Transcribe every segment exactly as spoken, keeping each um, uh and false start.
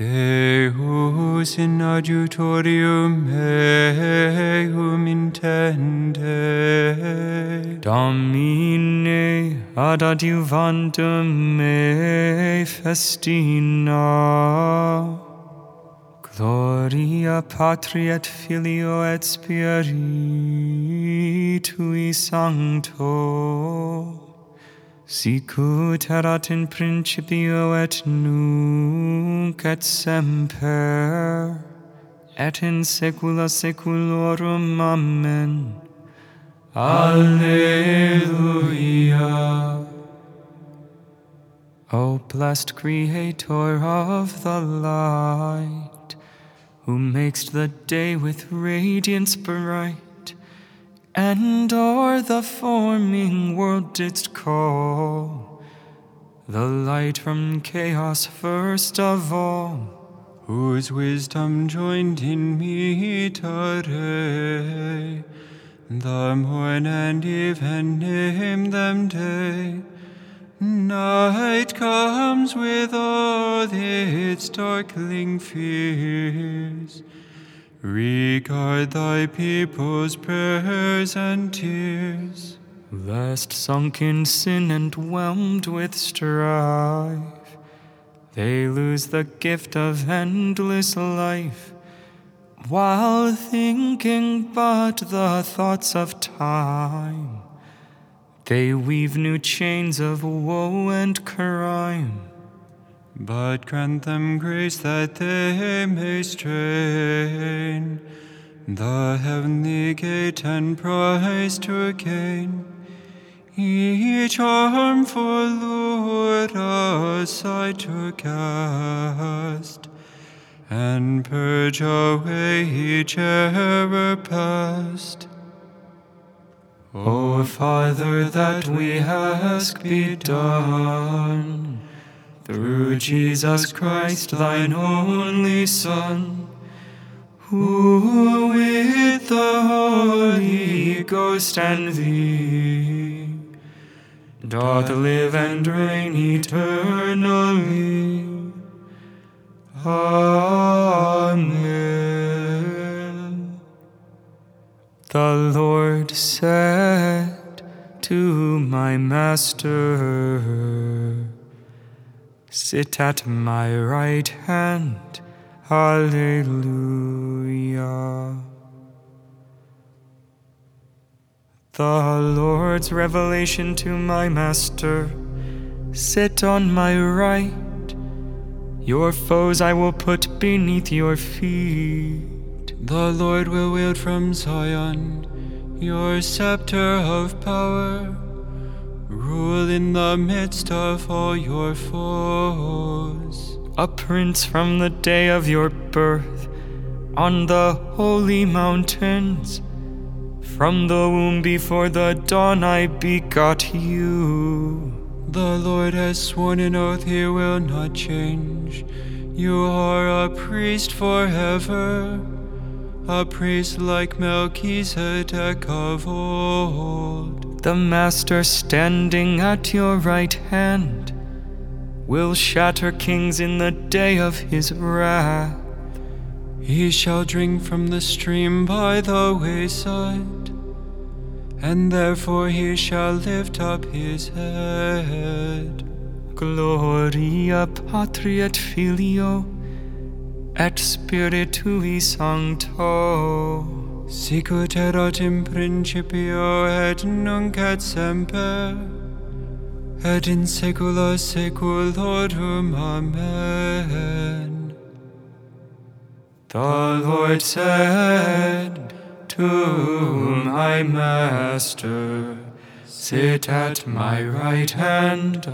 Deus in adjutorium meum intende. Domine ad adjuvandum me festina. Gloria Patri et Filio et Spiritui Sancto. Sicut erat in principio et nunc et semper, et in saecula saeculorum. Amen. Alleluia. O blessed Creator of the light, who makest the day with radiance bright, and o'er the forming world didst call the light from chaos first of all, whose wisdom joined in meter the morn and eve, and named them day. Night comes with all its darkling fears. Regard thy people's prayers and tears, lest sunk in sin and whelmed with strife, they lose the gift of endless life, while thinking but the thoughts of time, they weave new chains of woe and crime. But grant them grace that they may strain the heavenly gate and prize to gain, each harmful lure aside to cast, and purge away each error past. O Father, that we ask be done, through Jesus Christ, thine only Son, who with the Holy Ghost and thee doth live and reign eternally. Amen. The Lord said to my Master, sit at my right hand. Alleluia. The Lord's revelation to my Master, sit on my right. Your foes I will put beneath your feet. The Lord will wield from Zion your scepter of power. Rule in the midst of all your foes. A prince from the day of your birth, on the holy mountains. From the womb before the dawn I begot you. The Lord has sworn an oath he will not change. You are a priest forever, a priest like Melchizedek of old. The Master standing at your right hand will shatter kings in the day of his wrath. He shall drink from the stream by the wayside, and therefore he shall lift up his head. Gloria Patri et Filio et Spiritui Sancto. Sicut erat in principio et nunc et semper, et in saecula saeculorum. Amen. The Lord said to my Master, sit at my right hand.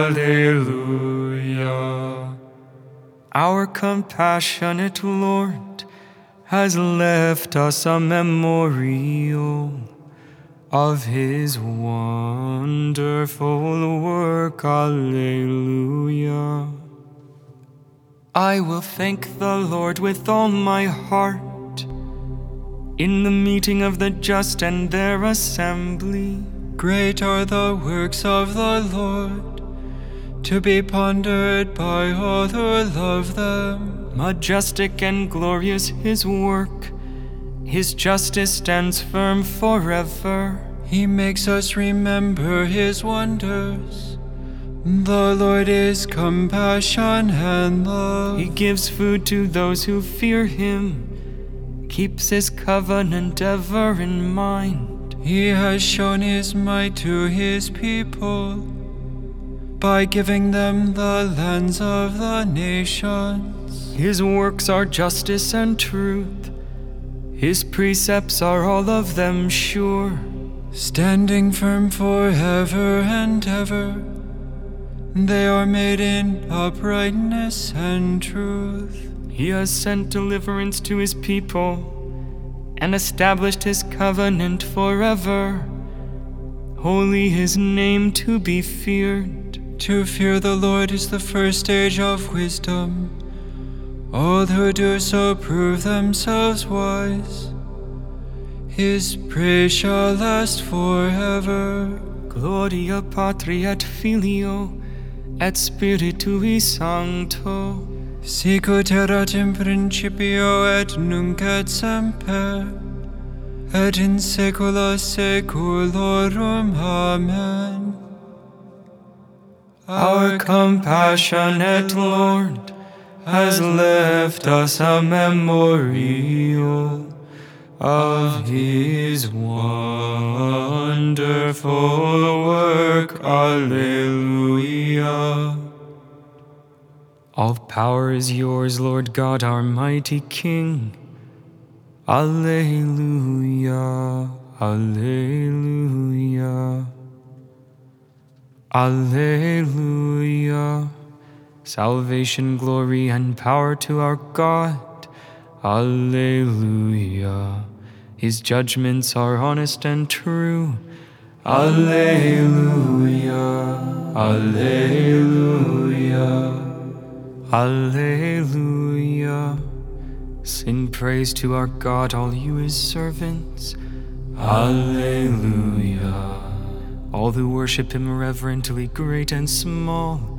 Alleluia. Our compassionate Lord has left us a memorial of his wonderful work. Alleluia. I will thank the Lord with all my heart in the meeting of the just and their assembly. Great are the works of the Lord, to be pondered by all who love them. Majestic and glorious his work, his justice stands firm forever. He makes us remember his wonders. The Lord is compassion and love. He gives food to those who fear him, keeps his covenant ever in mind. He has shown his might to his people by giving them the lands of the nations. His works are justice and truth. His precepts are all of them sure, standing firm forever and ever. They are made in uprightness and truth. He has sent deliverance to his people and established his covenant forever. Holy his name to be feared. To fear the Lord is the first stage of wisdom. All who do so prove themselves wise. His praise shall last forever. Gloria Patri et Filio et Spiritui Sancto, sicut erat in principio et nunc et semper, et in saecula saeculorum. Amen. Our compassionate Lord has left us a memorial of his wonderful work. Alleluia. All power is yours, Lord God, our mighty King. Alleluia. Alleluia. Alleluia. Salvation, glory, and power to our God. Alleluia. His judgments are honest and true. Alleluia. Alleluia. Alleluia. Sing praise to our God, all you his servants. Alleluia. All who worship him reverently, great and small.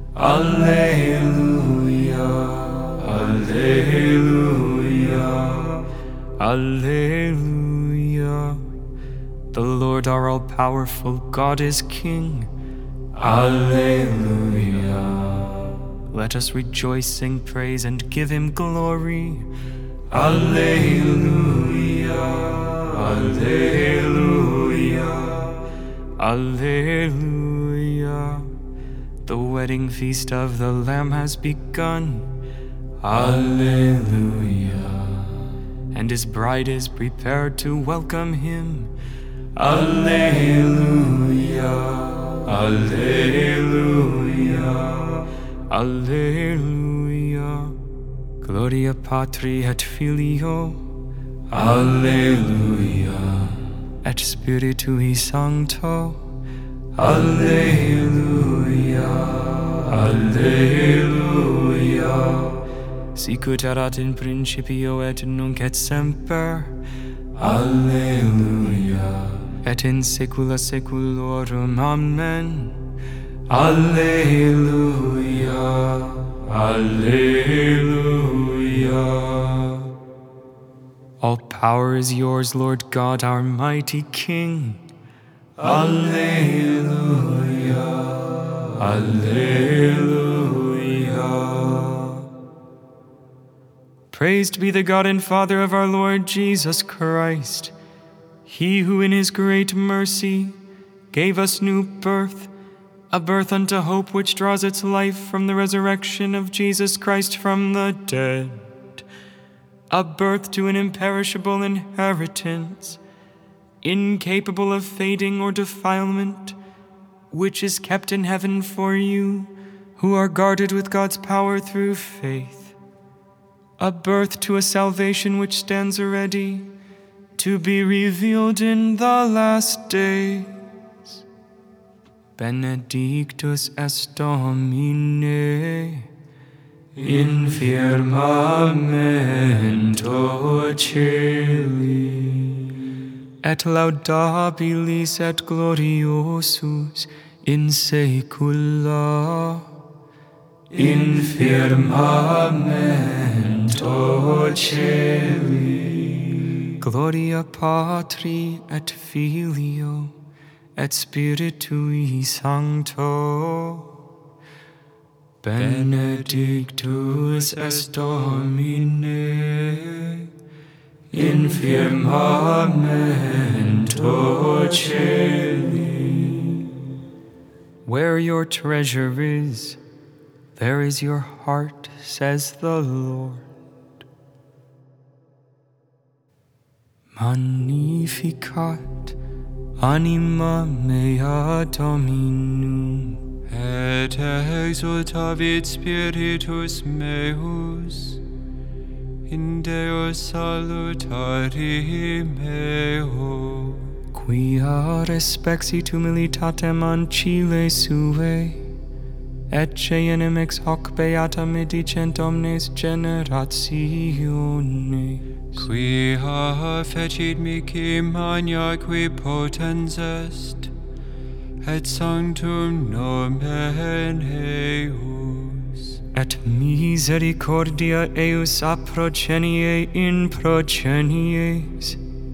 Alleluia. Alleluia. Alleluia. The Lord our all-powerful God is King. Alleluia. Let us rejoice, sing praise, and give him glory. Alleluia. Alleluia. Alleluia. The wedding feast of the Lamb has begun. Alleluia. And his bride is prepared to welcome him. Alleluia. Alleluia. Alleluia. Gloria Patri et Filio. Alleluia. Et Spiritui Sancto. Alleluia. Alleluia. Sicut erat in principio et nunc et semper. Alleluia. Et in saecula saeculorum. Amen. Alleluia. Alleluia. All power is yours, Lord God, our mighty King. Alleluia. Alleluia. Praised be the God and Father of our Lord Jesus Christ, he who in his great mercy gave us new birth, a birth unto hope which draws its life from the resurrection of Jesus Christ from the dead, a birth to an imperishable inheritance, incapable of fading or defilement, which is kept in heaven for you, who are guarded with God's power through faith, a birth to a salvation which stands ready to be revealed in the last days. Benedictus est Domine in firmamento celi, et laudabilis et gloriosus in saecula. In firmamento Amamento Celi. Gloria Patri et Filio et Spiritui Sancto. Benedictus est Domine in firmamento Celi. Where your treasure is, there is your heart, says the Lord. Magnificat anima mea Dominum, et exultavit spiritus meus in Deo salutari meo, quia respexit humilitatem ancile suae, ecce enim hoc beata medicent omnes generationes. quia fecit mihi magna qui potens est, et sanctum nomen eius, et misericordia eius a progenie in progenies,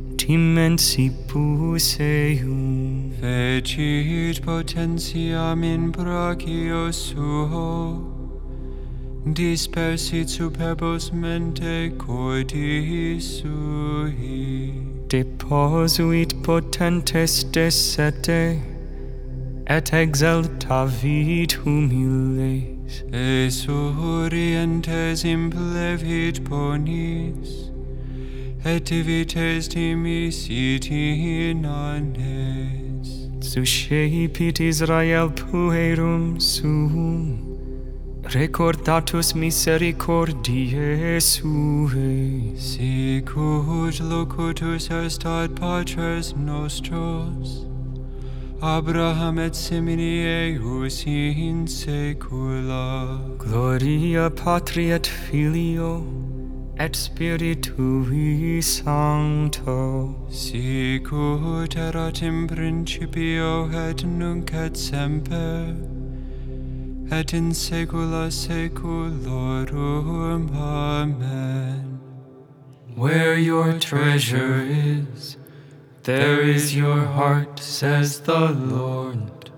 timensibus eum. fecit potentiam in brachio suo, dispersit superbos mente cordis sui, Deposuit potentes de sete, et exaltavit humiles. Esurientes implevit ponis, et divites dimisit in annes. Suscepit Israel puerum suum, recordatus misericordiae suae. Sicut locutus est ad patres nostros, Abraham et semini eius in saecula. Gloria Patri et Filio et Spiritui Sancto. Sicut erat in principio et nunc et semper, et in saecula saeculorum. Amen. Where your treasure is, there is your heart, says the Lord.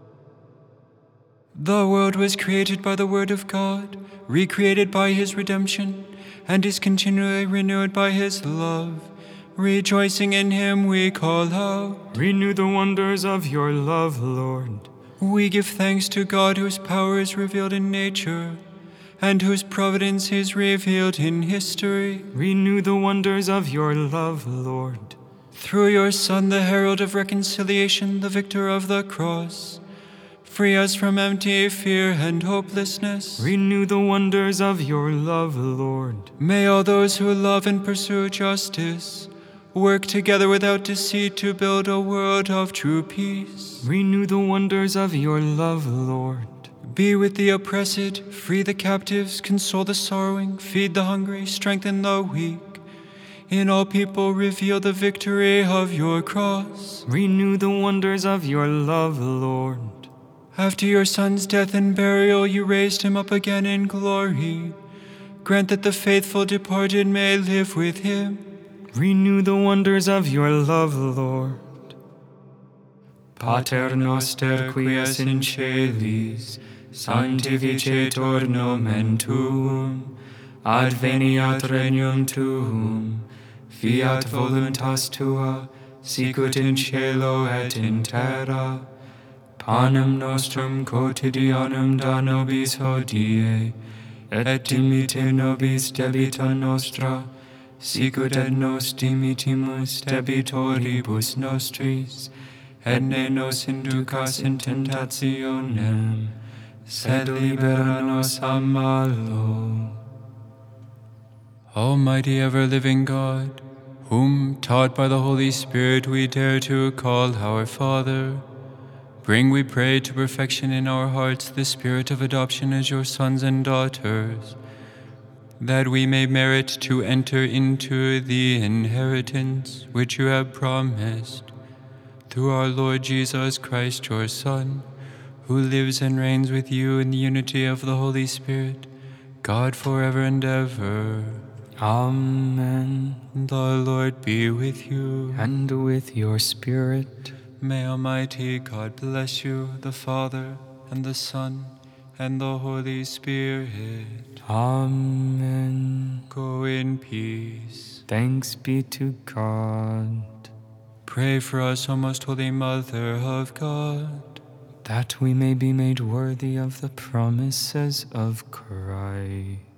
The world was created by the word of God, recreated by his redemption, and is continually renewed by his love. Rejoicing in him we call out, Renew the wonders of your love, Lord. we give thanks to God whose power is revealed in nature, and whose providence is revealed in history. Renew the wonders of your love, Lord. Through your Son, the herald of reconciliation, the victor of the cross, free us from empty fear and hopelessness. Renew the wonders of your love, Lord. May all those who love and pursue justice work together without deceit to build a world of true peace. Renew the wonders of your love, Lord. Be with the oppressed, free the captives, console the sorrowing, feed the hungry, strengthen the weak. In all people reveal the victory of your cross. Renew the wonders of your love, Lord. After your Son's death and burial, you raised him up again in glory. Grant that the faithful departed may live with him. Renew the wonders of your love, Lord. Pater noster qui es in celis, sanctificetur nomen tuum, adveniat regnum tuum, fiat voluntas tua, sicut in cielo et in terra. Panem nostrum quotidianum da nobis hodie, et dimitte nobis debita nostra, sicut et nos dimittimus debitoribus nostris, et ne nos inducas in tentationem, sed libera nos a malo. Almighty ever-living God, whom, taught by the Holy Spirit, we dare to call our Father, bring, we pray, to perfection in our hearts the spirit of adoption as your sons and daughters, that we may merit to enter into the inheritance which you have promised, through our Lord Jesus Christ, your Son, who lives and reigns with you in the unity of the Holy Spirit, God forever and ever. Amen. The Lord be with you. And with your spirit. May Almighty God bless you, the Father, and the Son, and the Holy Spirit. Amen. Go in peace. Thanks be to God. Pray for us, O most holy Mother of God, that we may be made worthy of the promises of Christ.